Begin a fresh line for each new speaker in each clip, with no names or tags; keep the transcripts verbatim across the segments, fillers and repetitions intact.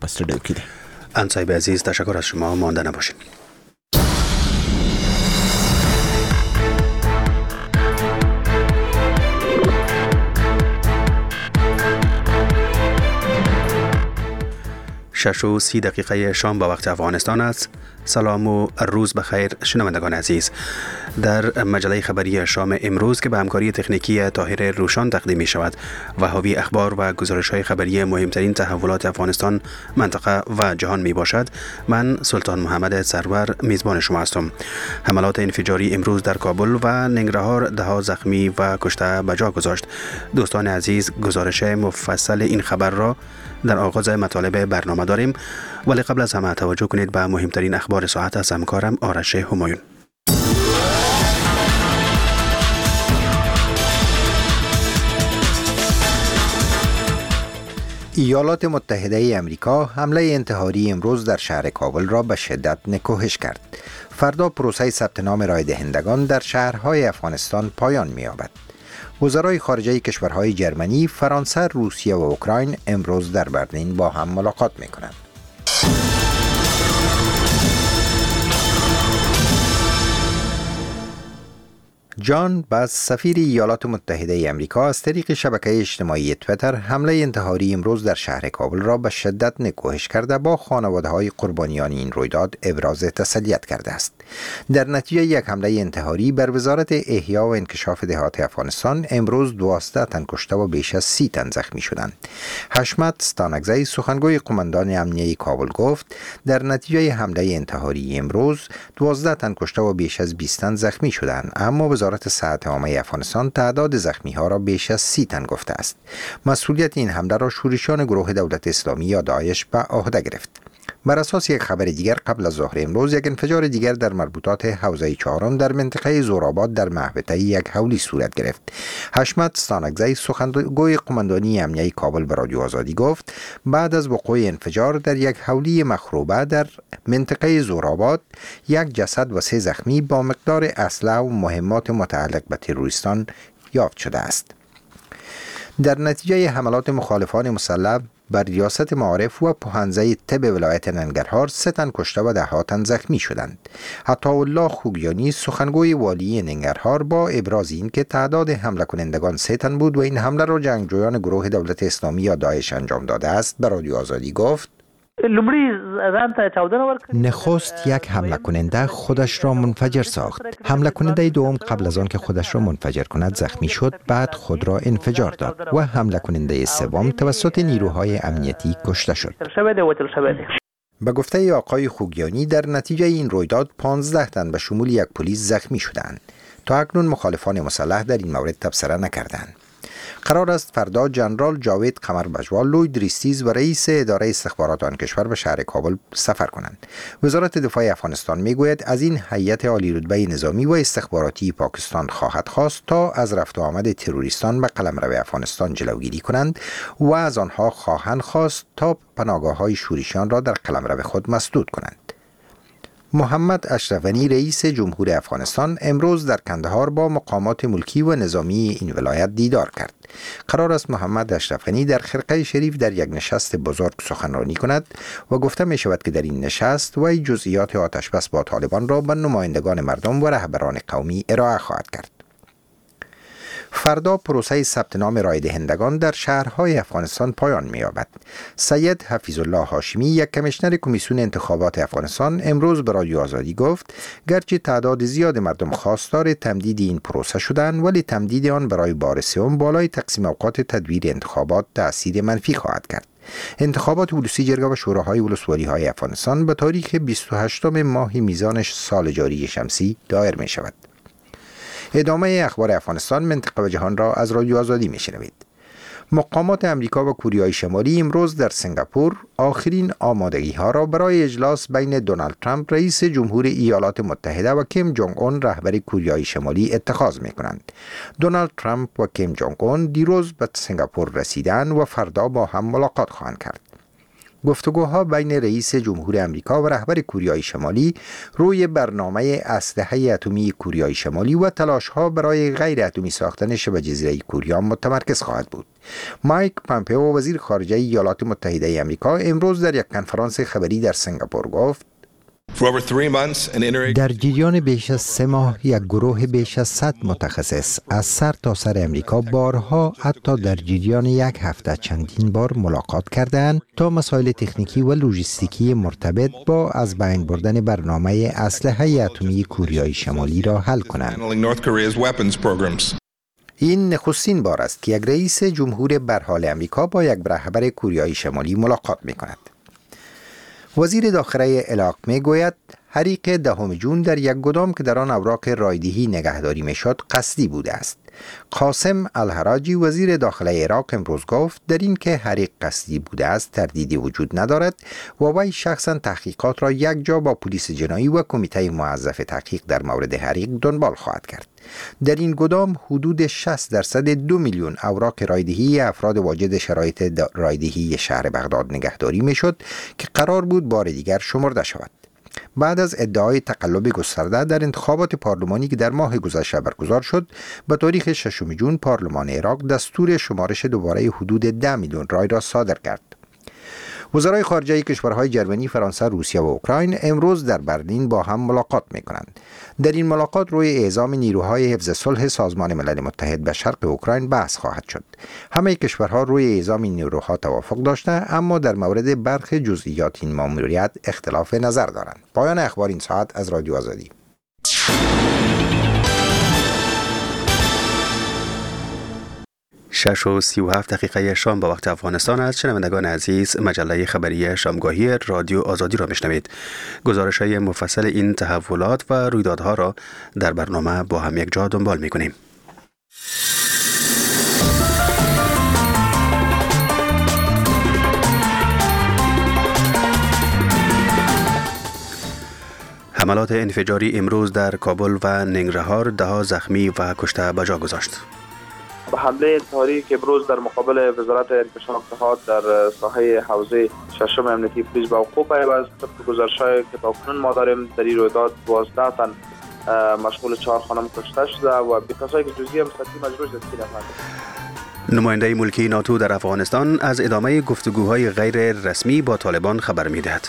استودیو کی دی.
انصایب عزیز تشکر از شما، مانده نباشید. شش و سی دقیقه شام با وقت افغانستان است. سلام و روز بخیر شنوندگان عزیز. در مجله خبری شام امروز که به همکاری تکنیکی طاهر روشان تقدیم می شود و حاوی اخبار و گزارش های خبری مهمترین تحولات افغانستان، منطقه و جهان می باشد، من سلطان محمد سرور میزبان شما هستم. حملات انفجاری امروز در کابل و ننگرهار ده ها زخمی و کشته به جا گذاشت. دوستان عزیز، گزارش مفصل این خبر را در آغاز مطالب برنامه داریم، ولی قبل از همه توجه کنید به مهمترین اخبار ساعت از همکارم آرش همایون.
ایالات متحده ای آمریکا حمله انتحاری امروز در شهر کابل را به شدت نکوهش کرد. فردا پروسه ثبت نام رای دهندگان در شهرهای افغانستان پایان می‌یابد. وزرای خارجه کشورهای جرمنی، فرانسه، روسیه و اوکراین امروز در برلین با هم ملاقات می‌کنند. جان باز، سفیر ایالات متحده ای آمریکا، از طریق شبکه اجتماعی تویتر حمله انتحاری امروز در شهر کابل را به شدت نکوهش کرده با خانواده‌های قربانیان این رویداد ابراز تسلیت کرده است. در نتیجه یک حمله انتحاری بر وزارت احیا و انکشاف دهات افغانستان امروز دوازده تن کشته و بیش از سی تن زخمی شدند. حشمت ستانکزی، سخنگوی قماندان امنیه کابل، گفت در نتیجه حمله انتحاری امروز دوازده تن کشته و بیش از بیست تن زخمی شدند، اما وزارت صحت عامه افغانستان تعداد زخمی ها را بیش از سی تن گفته است. مسئولیت این حمله را شورشیان گروه دولت اسلامی یا داعش به عهده گرفت. بر اساس یک خبر دیگر، قبل از ظهر امروز یک انفجار دیگر در مربوطات حوزه چهارم در منطقه زورآباد در محوطه یک حولی صورت گرفت. حشمت ستانکزی، سخنگوی قماندانی امنیه کابل، به رادیو آزادی گفت بعد از وقوع انفجار در یک حولی مخروبه در منطقه زورآباد، یک جسد و سه زخمی با مقدار اسلحه و مهمات متعلق به تروریستان یافت شده است. در نتیجه حملات مخالفان مسلح بر ریاست معارف و پوهنزه طب ولایت ننگرهار، سه تن کشته و ده ها تن زخمی شدند. عطاالله خوگیانی، سخنگوی والی ننگرهار، با ابراز این که تعداد حمله کنندگان سه تن بود و این حمله را جنگجویان گروه دولت اسلامی یا داعش انجام داده است، به رادیو آزادی گفت
نخست یک حمله کننده خودش را منفجر ساخت. حمله کننده دوم قبل از آن که خودش را منفجر کند زخمی شد، بعد خود را انفجار داد و حمله کننده سوم توسط نیروهای امنیتی کشته شد.
به گفته آقای خوگیانی، در نتیجه این رویداد پانزده تن به شمول یک پلیس زخمی شدند. تا اکنون مخالفان مسلح در این مورد تبصره نکردند. قرار است فردا جنرال جاوید قمر بجوا، لوید ریستیز و رئیس اداره استخبارات آن کشور به شهر کابل سفر کنند. وزارت دفاع افغانستان میگوید از این هیئت عالی رتبه نظامی و استخباراتی پاکستان خواهد خواست تا از رفت و آمد تروریستان به قلمرو افغانستان جلوگیری کنند و از آنها خواهند خواست تا پناهگاه‌های شورشیان را در قلمرو خود مسدود کنند. محمد اشرف غنی، رئیس جمهور افغانستان، امروز در کندهار با مقامات ملکی و نظامی این ولایت دیدار کرد. قرار است محمد اشرف غنی در خرقه شریف در یک نشست بزرگ سخنرانی کند و گفته می شود که در این نشست وی جزئیات آتشبس با طالبان را به نمایندگان مردم و رهبران قومی ارائه خواهد کرد. فردا پروسه ثبت نام رای دهندگان در شهرهای افغانستان پایان می‌یابد. سید حفیظ الله هاشمی، یک کمیشنر کمیسیون انتخابات افغانستان، امروز به رادیو آزادی گفت گرچه تعداد زیاد مردم خواستار تمدید این پروسه شدند، ولی تمدید آن برای بار سوم بالای تقسیم اوقات تدبیر انتخابات تأثیر منفی خواهد کرد. انتخابات ولوسی جرگه و شوراهای ولسوالی‌های افغانستان به تاریخ بیست و هشتم ماه میزانش سال جاری شمسی دایر می شود. ادامه اخبار افغانستان، منطقه و جهان را از رادیو آزادی میشنوید. مقامات امریکا و کوریای شمالی امروز در سنگاپور آخرین آمادگی ها را برای اجلاس بین دونالد ترامپ، رئیس جمهور ایالات متحده، و کیم جونگ اون، رهبر کوریای شمالی، اتخاذ می کنند. دونالد ترامپ و کیم جونگ اون دیروز به سنگاپور رسیدند و فردا با هم ملاقات خواهند کرد. گفتگوها بین رئیس جمهور امریکا و رهبر کوریای شمالی روی برنامه اسلحه اتمی کوریای شمالی و تلاش‌ها برای غیر اتمی ساختن شبه جزیره کوریا متمرکز خواهد بود. مایک پامپئو وزیر خارجه ایالات متحده امریکا امروز در یک کنفرانس خبری در سنگاپور گفت
در جریان بیش از سه ماه یک گروه بیش از صد متخصص از سر تا سر امریکا بارها حتی در جریان یک هفته چندین بار ملاقات کردند تا مسائل تکنیکی و لوجستیکی مرتبط با از بین بردن برنامه اسلحه اتمی کوریای شمالی را حل کنند.
این نخستین بار است که یک رئیس جمهور برحال امریکا با یک رهبر کوریای شمالی ملاقات می کند. وزیر داخله عراق می گوید حریق دهم جون در یک گدام که در آن اوراق رایدهی نگهداری می شد قصدی بوده است. قاسم الحراجی وزیر داخله عراق امروز گفت در این که حریق قصدی بوده است تردیدی وجود ندارد و وی شخصا تحقیقات را یک جا با پلیس جنایی و کمیته موظف تحقیق در مورد حریق دنبال خواهد کرد. در این گدام حدود شصت درصد دو میلیون اوراق رایدهی افراد واجد شرایط رایدهی شهر بغداد نگهداری می شد که قرار بود بار دیگر شمرده شود. بعد از ادعای تقلب گسترده در انتخابات پارلمانی که در ماه گذشته برگزار شد، به تاریخ ششم ژوئن پارلمان عراق دستور شمارش دوباره حدود ده میلیون رای را صادر کرد. وزرای خارجه کشورهای جرمنی، فرانسه، روسیه و اوکراین امروز در برلین با هم ملاقات می کنند. در این ملاقات روی اعزام نیروهای حفظ صلح سازمان ملل متحد به شرق اوکراین بحث خواهد شد. همه کشورها روی اعزام نیروها توافق داشته، اما در مورد برخی جزئیات این ماموریت اختلاف نظر دارند. پایان اخبار این ساعت از رادیو آزادی.
شش و سی و هفت دقیقه شام با وقت افغانستان است. شنوندگان عزیز، مجله خبری شامگاهی رادیو آزادی را میشنوید. گزارش های مفصل این تحولات و رویدادها را در برنامه با هم یک جا دنبال میکنیم. حملات انفجاری امروز در کابل و ننگرهار ده زخمی و کشته به جا گذاشت.
به حمله انتحاری که امروز در مقابل وزارت انکشاف اتحاد در ساحه حوزه ششم امنیتی پلیس به وقوع پیوست. طبق گزارش‌هایی که تاکنون ما داریم در این رویداد دوازده تن مشغول چهار خانم کشته شده و به کسایی که جزئی مستقیم مجروح دستگیر شدند.
نماینده ملکی ناتو در افغانستان از ادامه گفتگوهای غیر رسمی با طالبان خبر می‌دهد.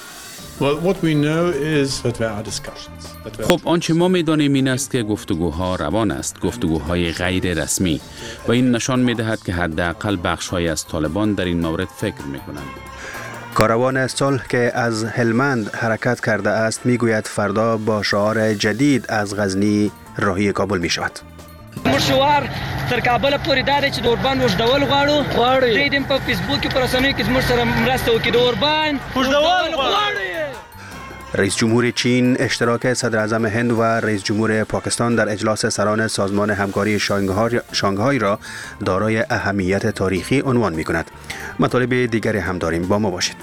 خب آنچه ما می‌دانیم این است که گفتگوها روان است، گفتگوهای غیر رسمی، و این نشان می‌دهد که حداقل بخش‌هایی از طالبان در این مورد فکر می‌کنند.
کاروان صلح که از هلمند حرکت کرده است می‌گوید فردا با شعار جدید از غزنی راهی کابل می‌شود.
مشوار تر کابل پورې دا چې د اوربان وژدول غواړو غواړي دیم په فیسبوک کې پر رسنیو کې زموږ سره مرسته وکړي د اوربان وژدول غواړي.
رئیس جمهور چین اشتراک صدر اعظم هند و رئیس جمهور پاکستان در اجلاس سران سازمان همکاری شانگهای را دارای اهمیت تاریخی عنوان می کند. مطالب دیگری هم داریم، با ما باشید.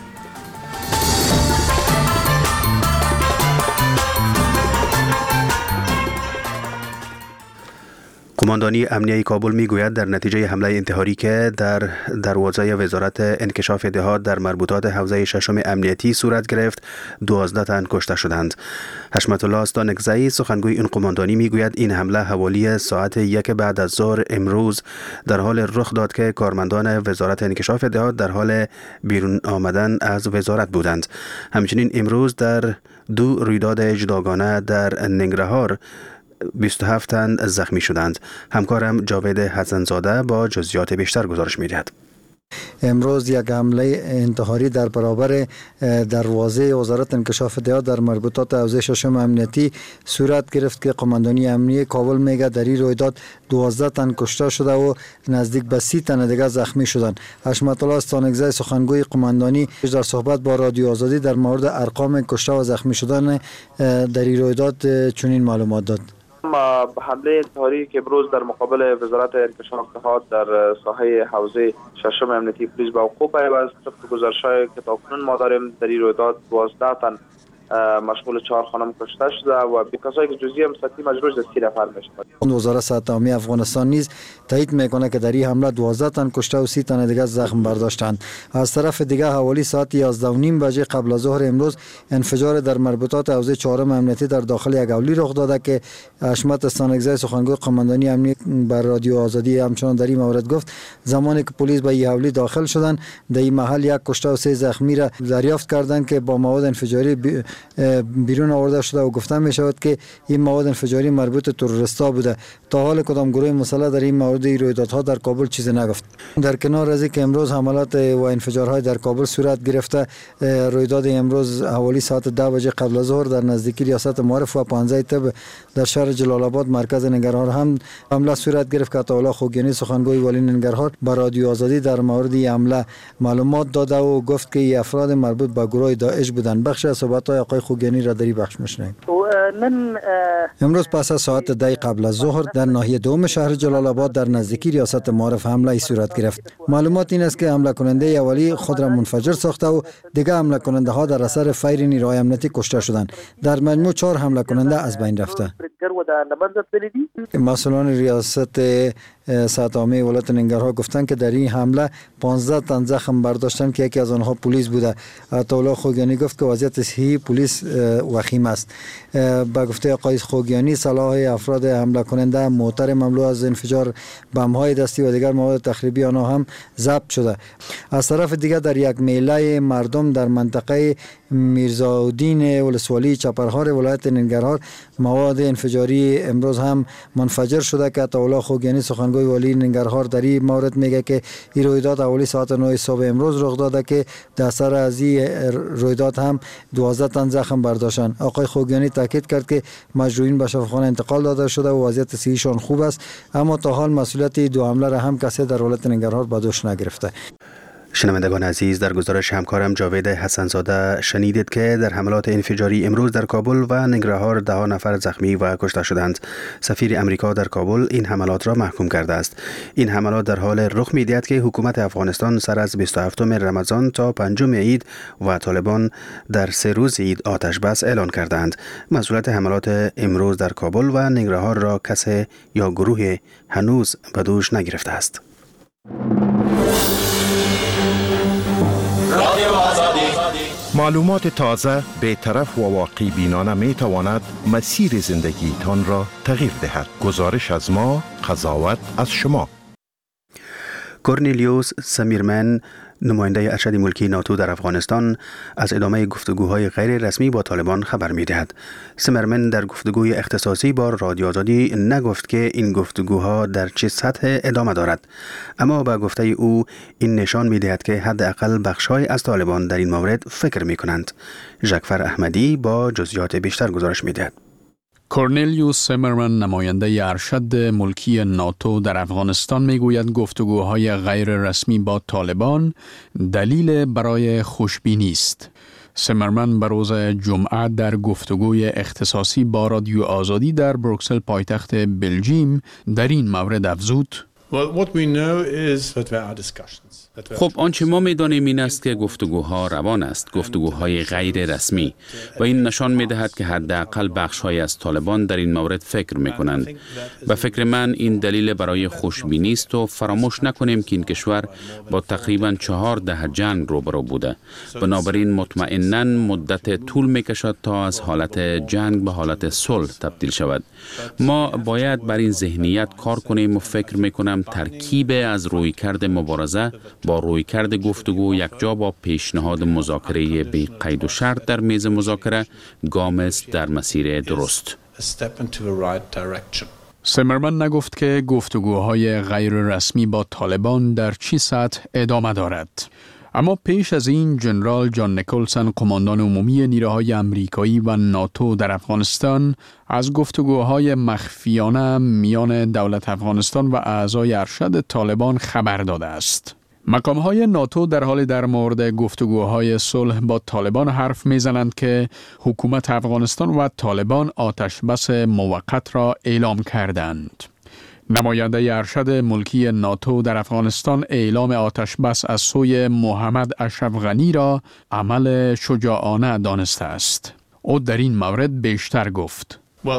قماندانی امنیه کابل میگوید در نتیجه حمله انتحاری که در دروازه وزارت انکشاف اتحاد در مربوطات حوزه ششم امنیتی صورت گرفت، دوازده تن کشته شدند. حشمت الله استانکزئی سخنگوی این قماندانی میگوید این حمله حوالی ساعت یک بعد از ظهر امروز در حال رخ داد که کارمندان وزارت انکشاف اتحاد در حال بیرون آمدن از وزارت بودند. همچنین امروز در دو رویداد جداگانه در ننگرهار بیست و هفت تن زخمی شدند. همکارم جاوید حسن‌زاده با جزئیات بیشتر گزارش می‌دهد.
امروز یک حمله انتحاری در برابر دروازه وزارت انکشاف اتحاد در مربوطات حوزه ششم امنیتی صورت گرفت که قماندانی امنیه کابل میگه در این رویداد دوازده تن کشته شده و نزدیک به سی تن دیگر زخمی شدند. حشمت الله استانکزئی سخنگوی قماندانی در صحبت با رادیو آزادی در مورد ارقام کشته و زخمی شدن در این رویداد چنین معلومات داد.
حمله انتحاری که امروز در مقابل وزارت انکشاف اتحاد در ساحه حوزه ششم امنیتی پلیس به وقوع پیوست. طبق گزارش‌هایی که تاکنون ما داریم در این رویداد دوازده تن مشغول چهار خانم کشته شده و به کسایی که جزئی هم سطحی مجروح سی نفر میشود.
وزارت صحت عامه افغانستان نیز تایید میکنه که در این حمله دوازده تن کشته و سی تن دیگر زخم برداشتند. از طرف دیگر حوالی ساعت یازده و نیم بجه قبل از ظهر امروز انفجار در مربوطات حوزه چهارم امنیتی در داخل یک حوالی رخ داده که حشمت استانگزای سخنگوی قماندانی امنیتی بر رادیو آزادی همچنان در این مورد گفت زمانی که پلیس به این حوالی داخل شدند در این محل یک کشته و سه زخمی را دریافت کردند که با مواد انفجاری بیرون آورده شده و گفته می شود که این مواد انفجاری مربوط تروریستا بوده. تا حال کدام گروه مسلح در این مورد رویدادها در کابل چیزی نگفت. در کنار از اینکه امروز حملات و انفجارهای در کابل صورت گرفته، رویداد امروز حوالی ساعت ده بجه قبل از ظهر در نزدیکی ریاست معارف و پانزده طب در شهر جلال آباد مرکز ننگرهار هم حمله صورت گرفت که عطا الله خوگیانی سخنگوی والی ننگرهار بر رادیو آزادی در مورد این حمله معلومات داده و گفت که این افراد مربوط به گروه داعش بودند. بخش از صحبت‌های آقای خوگیانی را در این بخش میشنویم. امروز پس از ساعت ده قبل از ظهر در ناحیه دوم شهر جلال آباد در نزدیکی ریاست معارف حمله صورت گرفت. معلومات این است که حمله کننده اولی خود را منفجر ساخته و دیگر حمله کننده ها در اثر فیر نیروهای امنیتی کشته شدند. در مجموع چهار حمله کننده از بین رفته. مسئولان ریاست صحت عامه ولایت ننگرهار گفتند که در این حمله پانزده تن زخم برداشتند که یکی از آنها پلیس بوده. عطا الله خوگیانی گفت که وضعیت صحی پلیس وخیم است. با گفته آقای خوگیانی صلاح افراد حمله کننده موتر مملو از انفجار بم‌های دستی و دیگر مواد تخریبی آنها هم ضبط شده. از طرف دیگر در یک میله مردم در منطقه میرزاالدین ولسوالی چپرهار ولایت ننگرهار مواد انفجاری امروز هم منفجر شده که عطا الله خوگیانی سخنگوی والی ننگرهار در این مورد میگه که این رویداد حوالی ساعت نه صبح امروز رخ داده که در اثر از این رویداد هم دوازده تن زخم برداشتند. آقای خوگیانی تاکید کرد که مجروحین به شفاخانه انتقال داده شده و وضعیت صحیشان خوب است، اما تا حال مسئولیت دو حمله را هم کسی در ولایت ننگرهار به دوش نگرفته.
شنوندگان عزیز، در گزارش همکارم جاوید حسنزاده شنیدید که در حملات انفجاری امروز در کابل و ننگرهار ده نفر زخمی و کشته شدند. سفیر امریکا در کابل این حملات را محکوم کرده است. این حملات در حال رخ می‌دهد که حکومت افغانستان سر از بیست و هفتم رمضان تا پنجم عید و طالبان در سه روز عید آتش بس اعلان کردند. مسئولیت حملات امروز در کابل و ننگرهار را کسی یا گروه هنوز به دوش نگرفته است.
معلومات تازه، بی‌طرف و واقعی بینانه می تواند مسیر زندگی تان را تغییر دهد. گزارش از ما، قضاوت از شما.
کورنلیوس سمیرمن، نماینده ارشد ملکی ناتو در افغانستان، از ادامه گفتگوهای غیر رسمی با طالبان خبر می‌دهد. سمیرمن در گفتگوی اختصاصی با رادیو آزادی نگفت که این گفتگوها در چه سطح ادامه دارد، اما با گفته او این نشان می‌دهد که حداقل بخش‌های از طالبان در این مورد فکر می‌کنند. ژکفر احمدی با جزئیات بیشتر گزارش می‌دهد.
کورنلیوس سمیرمن، نماینده ارشد ملکی ناتو در افغانستان، میگوید گفتگوهای غیر رسمی با طالبان دلیل برای خوشبینی است. سمیرمن به روز جمعه در گفتگوی اختصاصی با رادیو آزادی در بروکسل پایتخت بلژیم در این مورد افزود:
خب آنچه ما می‌دانیم این است که گفتگوها روان است، گفتگوهای غیر رسمی، و این نشان می‌دهد که حداقل بخش‌هایی از طالبان در این مورد فکر می‌کنند. به فکر من این دلیل برای خوشبینی است و فراموش نکنیم که این کشور با تقریباً چهار دهه جنگ روبرو بوده. بنابراین مطمئناً مدت طول می‌کشد تا از حالت جنگ به حالت صلح تبدیل شود. ما باید بر این ذهنیت کار کنیم و فکر می‌کنم ترکیب از رویکرد مبارزه با رویکرد گفتگو یکجا با پیشنهاد مذاکره بی قید و شرط در میز مذاکره گام است در مسیر درست.
سمیرمن نگفت که گفتگوهای غیر رسمی با طالبان در چه سطح ادامه دارد. اما پیش از این ژنرال جان نیکلسن، قماندان عمومی نیروهای آمریکایی و ناتو در افغانستان، از گفتگوهای مخفیانه میان دولت افغانستان و اعضای ارشد طالبان خبر داده است. مقام‌های ناتو در حال در مورد گفتگوهای صلح با طالبان حرف می‌زنند که حکومت افغانستان و طالبان آتش بس موقت را اعلام کردند. نماینده ارشد ملکی ناتو در افغانستان اعلام آتش بس از سوی محمد اشرف غنی را عمل شجاعانه دانسته است. او در این مورد بیشتر گفت.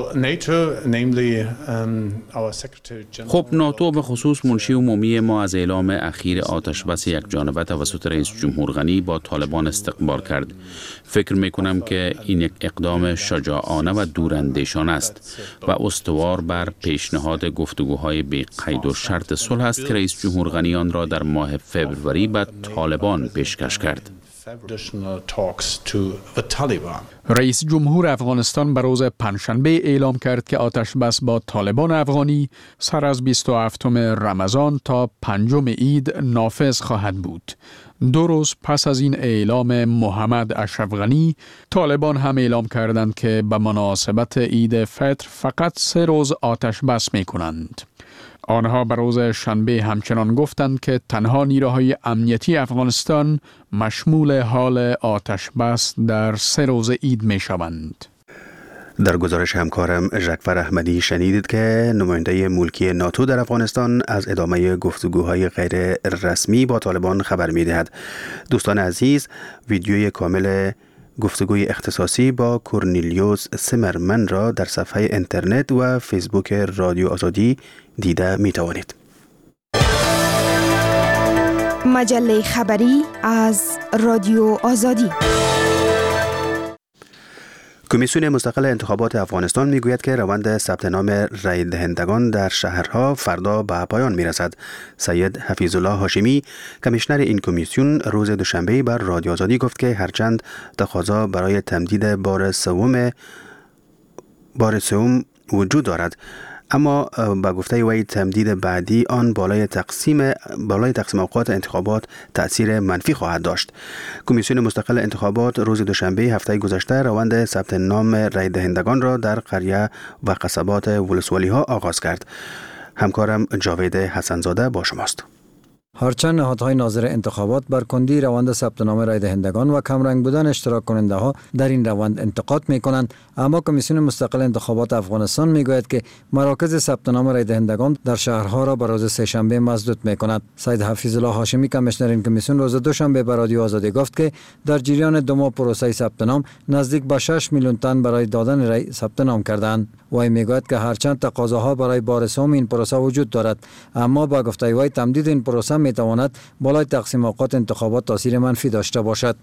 خب ناتو به خصوص منشی عمومی ما از اعلام اخیر آتش بس یک جانبه توسط رئیس جمهور غنی با طالبان استقبال کرد. فکر می کنم که این یک اقدام شجاعانه و دوراندیشانه است و استوار بر پیشنهاد گفتگوهای بی قید و شرط صلح است که رئیس جمهور غنی آن را در ماه فوریه به طالبان پیشکش کرد.
رئیس جمهور افغانستان به روز پنجشنبه اعلام کرد که آتش بس با طالبان افغانی سر از بیست و هفتم رمضان تا پنجم عید نافذ خواهد بود. دو روز پس از این اعلام محمد اشرف غنی، طالبان هم اعلام کردند که به مناسبت عید فطر فقط سه روز آتش بس می کنند. آنها به روز شنبه همچنان گفتند که تنها نیروهای امنیتی افغانستان مشمول حال آتش بس در سه روز عید می شوند.
در گزارش همکارم ژکفر احمدی شنیدید که نماینده ملکی ناتو در افغانستان از ادامه گفتگوهای غیر رسمی با طالبان خبر می دهد. دوستان عزیز، ویدیوی کامل گفتگوی اختصاصی با کورنیلیوس سمرمن را در صفحه اینترنت و فیسبوک رادیو آزادی دیده می توانید.
مجله خبری از رادیو آزادی.
کمیسیون مستقل انتخابات افغانستان میگوید که روند ثبت نام رای دهندگان در شهرها فردا به پایان میرسد. سید حفیظ الله هاشمی، کمیشنر این کمیسیون، روز دوشنبه بر رادیو آزادی گفت که هرچند تقاضا برای تمدید بار سوم بار سوم وجود دارد، اما با گفته وی تمدید بعدی آن بالای تقسیم بالای تقسیم اوقات انتخابات تأثیر منفی خواهد داشت. کمیسیون مستقل انتخابات روز دوشنبه هفته گذشته روند ثبت نام رای دهندگان را در قریه و قصبات ولسوالی ها آغاز کرد. همکارم جاوید حسنزاده با شماست.
هرچند نهادهای ناظر انتخابات بر کندی روند ثبت نام رای دهندگان و کم رنگ بودن اشتراک کننده ها در این روند انتقاد می کنند، اما کمیسیون مستقل انتخابات افغانستان می گوید که مراکز ثبت نام رای دهندگان در شهرها را به روز سه شنبه مسدود می کند. سید حفیظ الله هاشمی، کمیشنر این کمیسیون، روز دوشنبه به رادیو آزادی گفت که در جریان دو ماه پروسه ثبت نام نزدیک به شش میلیون تن برای دادن رای ثبت نام کردند. وی میگوید که هرچند تقاضاها برای بار سوم این پروسه وجود دارد، اما با گفته وی تمدید این پروسه می تواند بالای تقسیم اوقات انتخابات تاثیر منفی داشته باشد.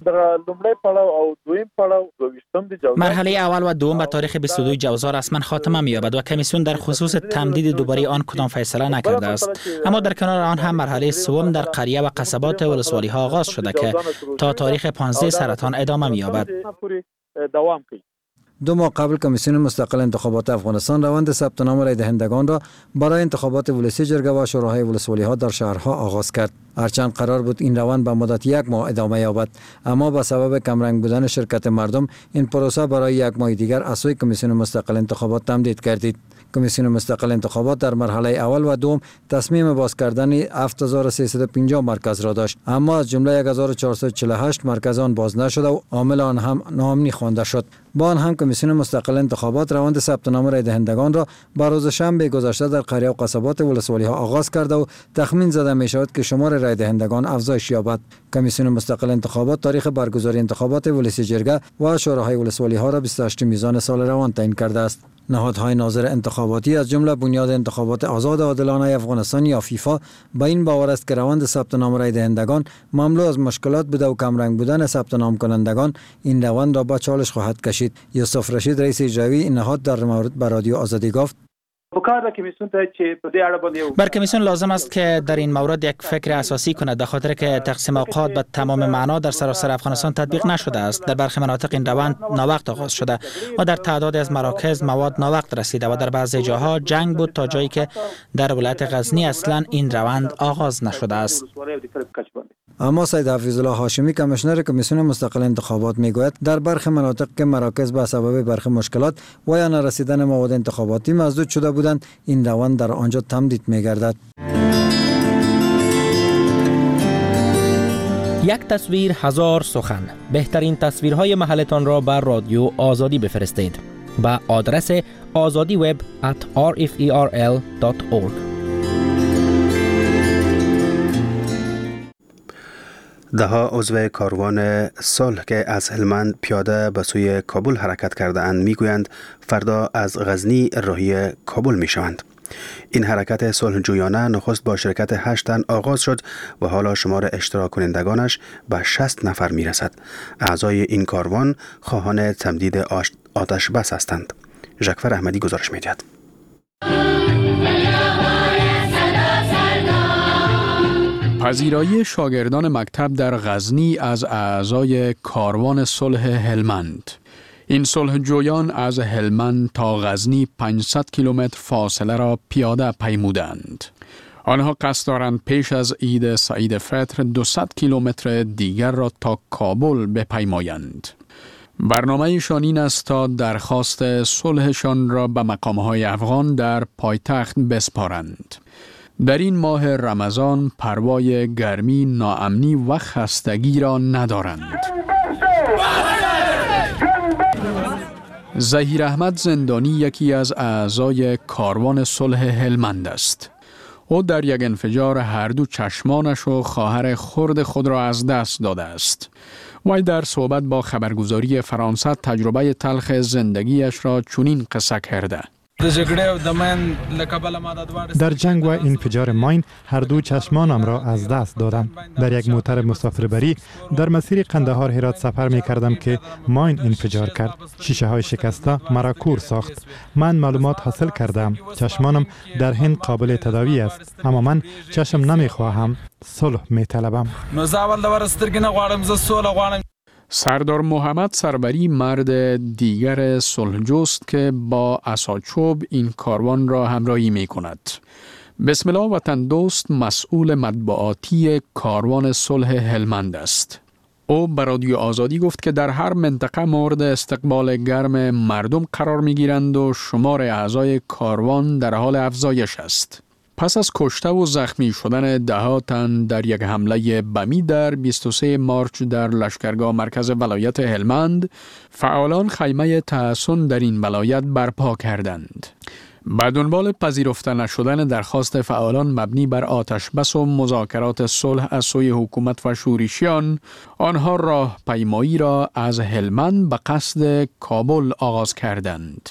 مرحله اول و دوم به تاریخ بیست و دو جوزا رسما خاتمه می‌یابد و کمیسیون در خصوص تمدید دوباره آن کدام فیصله نکرده است. اما در کنار آن هم مرحله سوم در قریه و قصبات ولسوالی ها آغاز شده که تا تاریخ پانزده سرطان ادامه می‌یابد.
دو ماه قبل کمیسیون مستقل انتخابات افغانستان روند ثبت نام رای دهندگان را برای انتخابات ولسی جرگه و شوراهای ولسوالی ها در شهرها آغاز کرد. هرچند قرار بود این روند به مدت یک ماه ادامه یابد، اما به سبب کمرنگ بودن شرکت مردم این پروسه برای یک ماه دیگر از سوی کمیسیون مستقل انتخابات تمدید گردید. کمیسیون مستقل انتخابات در مرحله اول و دوم تصمیم باز کردن هفت هزار و سیصد و پنجاه مرکز را داشت، اما از جمله یک هزار و چهارصد و چهل و هشت مرکز آن باز نشد و عامل آن هم ناامنی خوانده شد. با آن هم کمیسیون مستقل انتخابات روند ثبت نام رای دهندگان را به روز شنبه گذشته در قریه و قصبات ولسوالی ها آغاز کرده و تخمین زده می شود که شمار رای دهندگان افزایش یابد. کمیسیون مستقل انتخابات تاریخ برگزاری انتخابات ولسی جرگه و شوراهای ولسوالی ها را بیست و هشت میزان سال روان تعیین کرده است. نهادهای ناظر انتخاباتی از جمله بنیاد انتخابات آزاد و عادلانه افغانستان یا فیفا به این باور است که روند ثبت نام رای دهندگان مملو از مشکلات بوده و کم رنگ بودن ثبت نام کنندگان این روند را به چالش خواهد کشید. یوسف رشید، رئیس اجرایی این نهاد، در مورد به رادیو آزادی گفت:
بر کمیسیون لازم است که در این مورد یک فکر اساسی کند، به خاطر که تقسیم اوقات به تمام معنا در سراسر افغانستان تطبیق نشده است. در برخی مناطق این روند ناوقت آغاز شده و در تعدادی از مراکز مواد ناوقت رسیده و در بعضی جاها جنگ بود تا جایی که در ولایت غزنی اصلا این روند آغاز نشده است.
اما سید حفیظ الله هاشمی، کمیشنر کمیسیون مستقل انتخابات، میگوید در برخی مناطق که مراکز به سبب برخی مشکلات و یا نرسیدن مواد انتخاباتی مسدود شده بودند، این روند در آنجا تمدید می‌گردد.
یک تصویر هزار سخن. بهترین تصویرهای محلتان را بر رادیو آزادی بفرستید با آدرس آزادی وب ات آر اف ای آر ال دات اورگ.
دهها عضو کاروان صلح که از هلمند پیاده به سوی کابل حرکت کرده اند میگویند فردا از غزنی راهی کابل می شوند. این حرکت صلح جویانه نخست با شرکت هشت تن آغاز شد و حالا شمار اشتراک کنندگانش به شصت نفر می رسد. اعضای این کاروان خواهان تمدید آتش بس هستند. ژکفر احمدی گزارش می دهد.
پذیرایی شاگردان مکتب در غزنی از اعضای کاروان صلح هلمند. این صلح جویان از هلمند تا غزنی پانصد کیلومتر فاصله را پیاده پیمودند. آنها قصد دارند پیش از عید سعید فطر دویست کیلومتر دیگر را تا کابل بپیمایند. برنامه شان این است تا درخواست صلحشان را به مقامهای افغان در پایتخت بسپارند. در این ماه رمضان پروای گرمی، ناامنی و خستگی را ندارند. ظهیر احمد زندانی یکی از اعضای کاروان صلح هلمند است. او در یک انفجار هر دو چشمانش و خواهر خرد خود را از دست داده است. وی در صحبت با خبرگزاری فرانسه تجربه تلخ زندگیش را چنین قصه کرده.
در جنگ و انفجار ماین هر دو چشمانم را از دست دادم. در یک موتر مسافربری در مسیر قندهار هرات سفر می کردم که ماین انفجار کرد. شیشه های شکسته مرا کور ساخت. من معلومات حاصل کردم. چشمانم در هند قابل تداوی است، اما من چشم نمی خواهم. صلح می طلبم.
سردار محمد سروری مرد دیگر صلحجوست که با عصاچوب این کاروان را همراهی می کند. بسم الله وطن دوست مسئول مطبوعاتی کاروان صلح هلمند است. او به رادیو آزادی گفت که در هر منطقه مورد استقبال گرم مردم قرار می گیرند و شمار اعضای کاروان در حال افزایش است. پس از کشته و زخمی شدن ده تن در یک حمله بمی در بیست و سوم مارچ در لشکرگاه مرکز ولایت هلمند، فعالان خیمه تحصن در این ولایت برپا کردند. به دنبال پذیرفته نشدن درخواست فعالان مبنی بر آتش بس و مذاکرات صلح از سوی حکومت و شورشیان، آنها راه پیمایی را از هلمند به قصد کابل آغاز کردند.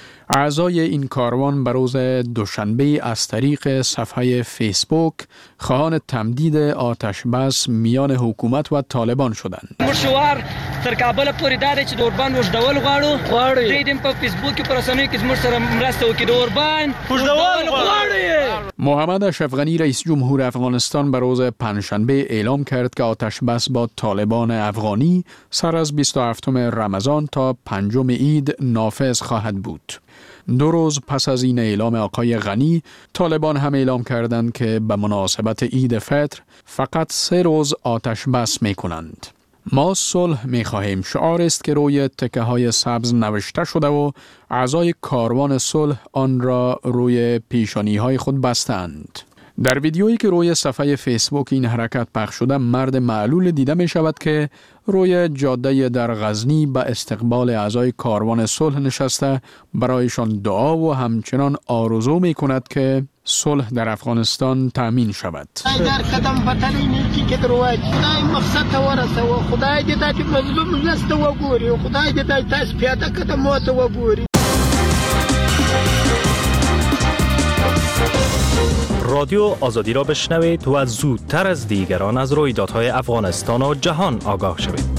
اعضای این کاروان به روز دوشنبه از طریق صفحه فیسبوک خواهان تمدید آتش بس میان حکومت و طالبان شدند.
مشوار تر کابل پورې دا چې د اوربان وژدول غواړو غواړي دیدم په فیسبوک کې پر رسنیو کې زموږ سره مرسته وکړي د اوربان وژدول غواړي.
محمد اشرف غنی رئیس جمهور افغانستان به روز پنجشنبه اعلام کرد که آتش بس با طالبان افغانی سر از بیست و هفتم رمضان تا پنجم عید نافذ خواهد بود. دو روز پس از این اعلام آقای غنی، طالبان هم اعلام کردند که به مناسبت عید فطر فقط سه روز آتش بس می کنند. ما صلح می خواهیم شعار است که روی تکه های سبز نوشته شده و اعضای کاروان صلح آن را روی پیشانی های خود بستند. در ویدیویی که روی صفحه فیسبوک این حرکت پخش شده، مرد معلول دیده می شود که روی جاده در غزنی به استقبال اعضای کاروان صلح نشسته برایشان دعا و همچنان آرزو می کند که صلح در افغانستان تأمین شود.
در قدم پتنی نیکی که دروای خدای مقصد ورسه و خدای دې ته مظلوم نست و ګوري و خدای دې ته تاسو پیاده قدم وته و ګوري.
رادیو آزادی را بشنوید و زودتر از دیگران از رویدادهای افغانستان و جهان آگاه شوید.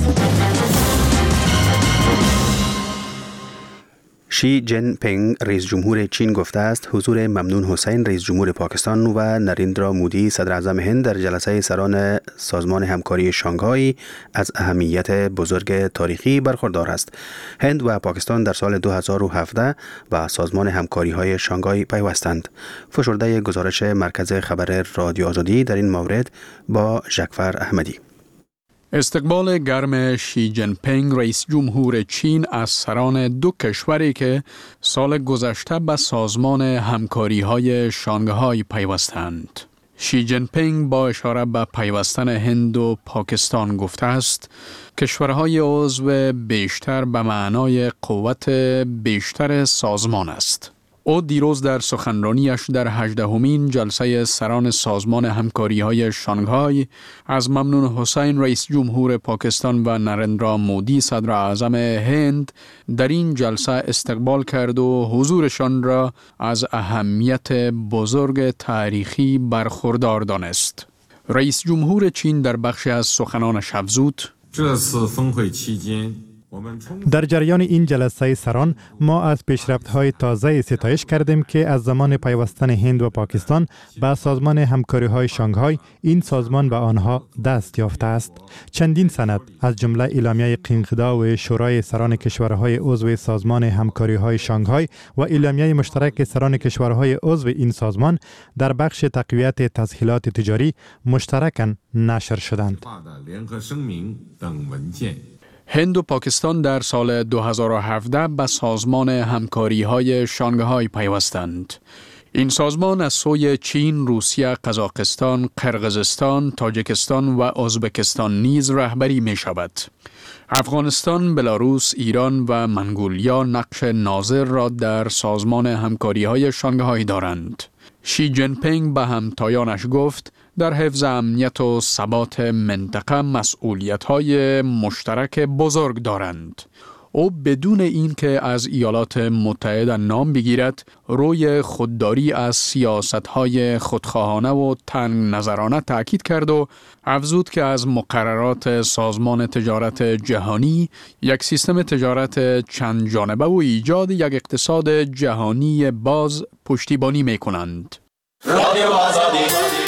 شی جن پینگ رئیس جمهور چین گفته است حضور ممنون حسین رئیس جمهور پاکستان و نریندرا مودی صدر اعظم هند در جلسه سران سازمان همکاری شانگهای از اهمیت بزرگ تاریخی برخوردار است. هند و پاکستان در سال دو هزار و هفده و سازمان همکاری های شانگهای پیوستند. فشرده گزارش مرکز خبر رادیو آزادی در این مورد با ژکفر احمدی.
استقبال گرم شی جن پینگ رئیس جمهور چین از سران دو کشوری که سال گذشته به سازمان همکاری های شانگهای پیوستند. شی جن پینگ با اشاره به پیوستن هند و پاکستان گفته است کشورهای عضو بیشتر به معنای قوت بیشتر سازمان است. او دیروز در سخنرانیش در هجدهمین جلسه سران سازمان همکاری‌های شانگهای از ممنون حسین رئیس جمهور پاکستان و نرندرا مودی صدر اعظم هند در این جلسه استقبال کرد و حضورشان را از اهمیت بزرگ تاریخی برخوردار دانست. رئیس جمهور چین در بخشی از سخنانش افزود:
در جریان این جلسه سران ما از پیشرفت‌های تازه ستایش کردیم که از زمان پیوستن هند و پاکستان به سازمان همکاری‌های شانگهای این سازمان به آنها دست یافته است. چندین سند از جمله اعلامیه قینقدا و شورای سران کشورهای عضو سازمان همکاری‌های شانگهای و اعلامیه مشترک سران کشورهای عضو این سازمان در بخش تقویت تسهیلات تجاری مشترکاً نشر شدند.
هند و پاکستان در سال دو هزار و هفده به سازمان همکاری‌های شانگهای پیوستند. این سازمان از سوی چین، روسیه، قزاقستان، قرقیزستان، تاجیکستان و ازبکستان نیز رهبری می شود. افغانستان، بلاروس، ایران و منگولیا نقش ناظر را در سازمان همکاری‌های شانگهای دارند. شی جین پینگ به همتایانش گفت در حفظ امنیت و ثبات منطقه مسئولیت‌های مشترک بزرگ دارند. او بدون اینکه از ایالات متحده نام بگیرد، روی خودداری از سیاست‌های خودخواهانه و تنگ نظرانه تأکید کرد و افزود که از مقررات سازمان تجارت جهانی یک سیستم تجارت چند جانبه و ایجاد یک اقتصاد جهانی باز پشتیبانی می‌کنند. رادیو آزادی.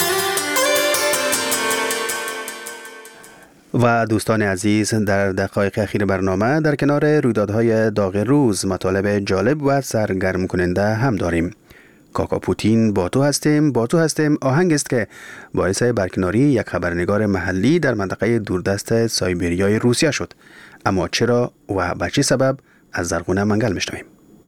و دوستان عزیز، در دقایق اخیر برنامه در کنار رویدادهای داغ روز مطالب جالب و سرگرم کننده هم داریم. کاکا پوتین با تو هستیم با تو هستیم آهنگ است که باعث برکناری یک خبرنگار محلی در منطقه دوردست سایبریای روسیه شد. اما چرا و به چه سبب؟ از زرغونه منگل میشنویم.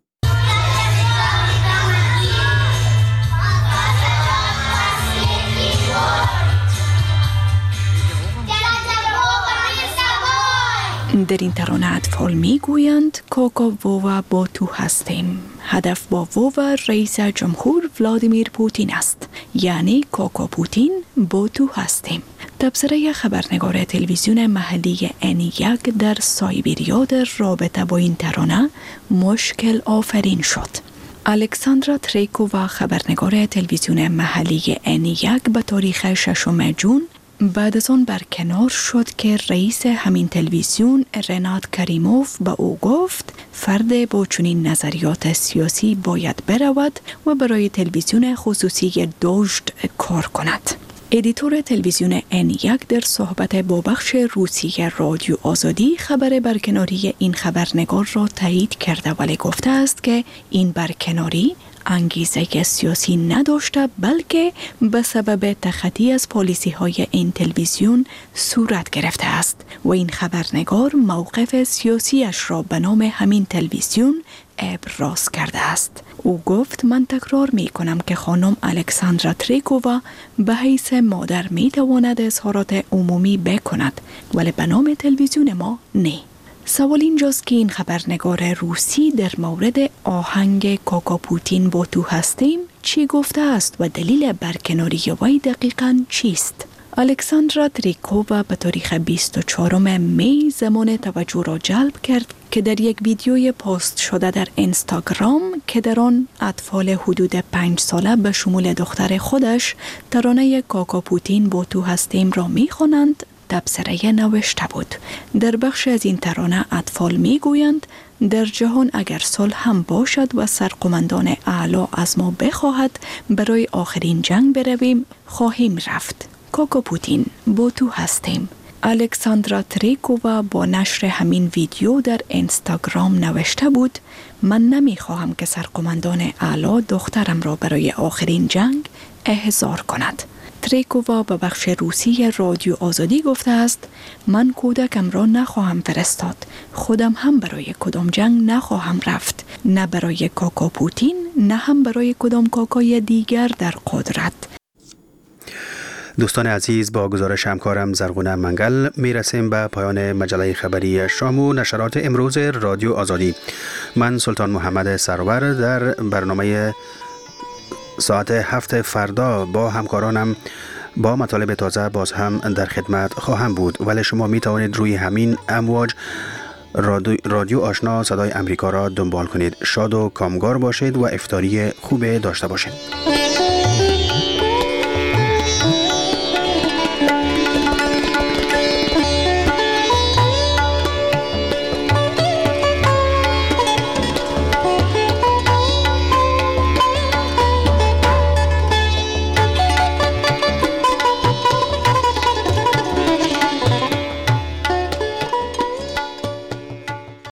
در این ترانه اطفال می گویند کاکا ووا با تو هستیم. هدف با ووا رئیس جمهور ولادیمیر پوتین است، یعنی کاکا پوتین با تو هستیم. تبصره خبرنگار تلویزیون محلی ان یک در سایبریا در رابطه با این ترانه مشکل آفرین شد. الکساندرا تریکووا خبرنگار تلویزیون محلی ان یک به تاریخ ششم جون بعد از آن برکنار شد که رئیس همین تلویزیون رنات کریموف به او گفت فرد با چنین نظریات سیاسی باید برود و برای تلویزیون خصوصی دوژد کار کند. ادیتور تلویزیون ان یک در صحبت با بخش روسی رادیو آزادی خبر برکناری این خبرنگار را تایید کرده، ولی گفته است که این برکناری انگیزه سیاسی نداشته بلکه به سبب تخطی از پالیسی های این تلویزیون صورت گرفته است و این خبرنگار موقف سیاسیش را به نام همین تلویزیون ابراز کرده است. او گفت من تکرار می کنم که خانم الکساندرا تریکووا به حیث مادر می تواند اظهارات عمومی بکند ولی به نام تلویزیون ما نه. سوال اینجاست که این خبرنگار روسی در مورد آهنگ کاکا پوتین با تو هستیم چی گفته است و دلیل برکناری وی دقیقاً چیست؟ الکساندرا تریکووا به تاریخ بیست و چهارم می زمان توجه را جلب کرد که در یک ویدیوی پست شده در اینستاگرام که در آن اطفال حدود پنج ساله به شمول دختر خودش ترانه کاکا پوتین با تو هستیم را می خوانند تبصره نوشته بود. در بخش از این ترانه اطفال می گویند در جهان اگر صلح هم باشد و سرقمندان اعلی از ما بخواهد برای آخرین جنگ برویم خواهیم رفت. کاکا پوتین با تو هستیم. الکساندرا تریکووا با نشر همین ویدیو در اینستاگرام نوشته بود من نمی خواهم که سرقمندان اعلی دخترم را برای آخرین جنگ احضار کند. تریکووا به بخش روسی رادیو آزادی گفته است من کودکم را نخواهم فرستاد، خودم هم برای کدام جنگ نخواهم رفت، نه برای کاکا پوتین نه هم برای کدام کاکای دیگر در قدرت.
دوستان عزیز، با گزارش همکارم زرغونه منگل میرسیم به پایان مجله خبری شام و نشرات امروز رادیو آزادی. من سلطان محمد سرور در برنامه ساعت هفت فردا با همکارانم با مطالب تازه باز هم در خدمت خواهم بود، ولی شما می توانید روی همین امواج رادیو آشنا صدای امریکا را دنبال کنید. شاد و کامگار باشید و افطاری خوب داشته باشید.